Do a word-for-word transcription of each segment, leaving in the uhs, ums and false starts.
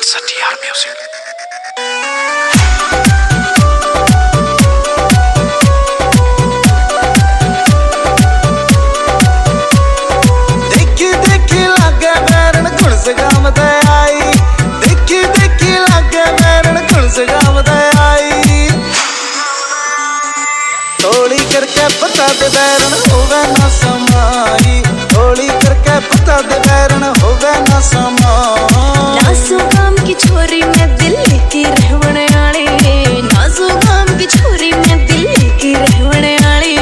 सत्यार music. देखी देखी लागे बैरन गुण से गाम दे आई, देखी देखी लागे बैरन गुण से गाम दे आई। थोड़ी करके पता दे बैरन होवे ना समाई, थोड़ी करके पता दे बैरन होवे ना समाई। नासू गाम की छोरी में दिल्ली की रहने वाली, नासू गाम की छोरी में दिल्ली की रहने वाली।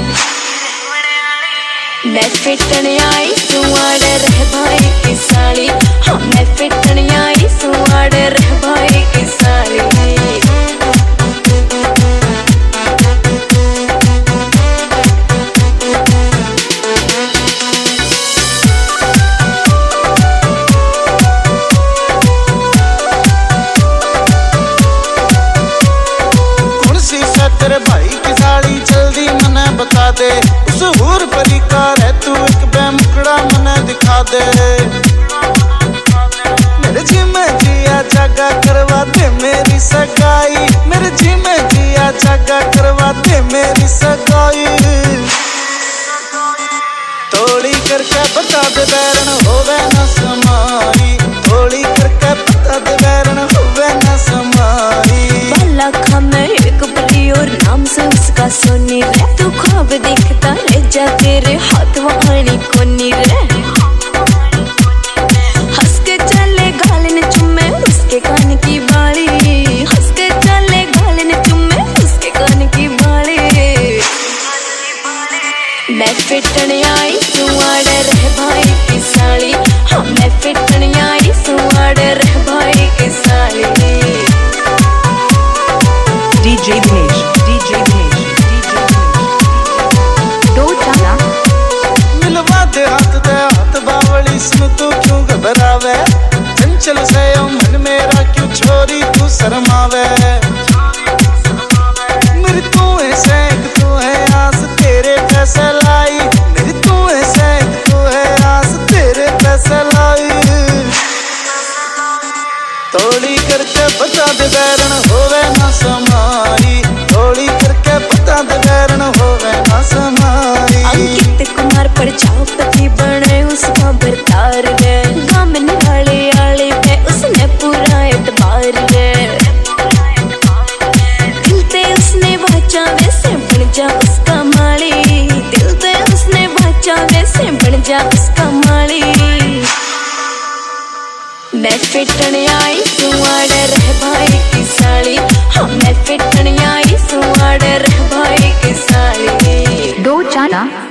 मैं फिटन आई सुवाड़े रह भाई की साली, हाँ मैं फिटन आई सुवाड़े रह भाई की साली। तेरे भाई की साड़ी जल्दी मने बता दे, उस हूर परी का है तू एक बेमुकड़ा मने दिखा दे। मेरे जी में जिया जागा करवा दे मेरी सगाई, मेरे जी में जिया जागा करवा दे मेरी सगाई। थोड़ी करके बता दे बैरन होवे ना समाई, थोड़ी करके बता दे बैरन होवे ना समाई। बाला खा मैं एक बड़ी और नाम से उसका सोनी रे, तू ख्वाब देखता रह जा तेरे हाथ वहानी कोनी रे। हंस के चले गालन चुम्मे उसके कान की बाली, हंस के चले गालन चुम्मे उसके कान की बाली। मैं फिटन आई सुवाड़े रह भाई की साली, हाँ मैं फिटन आई सुवाड़े रह भाई की साली। DJ Dinesh, DJ Dinesh, DJ Dinesh. दो चाला मिलवा दे हाथ दे हाथ बावली, सुन तू क्यों घबरावे, चंचल से मन मेरा क्यों छोरी तू शर्मावे। मेरी तू है सेक तू है आस तेरे पैसे लाई, मेरी तू है सेक तू है आस तेरे पैसे लाई। थोड़ी करके बता दे बैरन होवे ना समाई, थोड़ी करके बता दे बैरन होवे ना समाई। अंकित कुमार प्रजापति बने उसका बरतार रे, गामन वाले आले पे उसने पूरा एतबार रे। दिल पे उसने बाचा वैसे बन जा उसका माली, दिल पे उसने बाचा वैसे बन जा उसका माली। मैं फिटन आई सुवाड़े रह भाई की साली, हाँ मैं फिटन आई सुवाड़े रह भाई की साली। दो चाला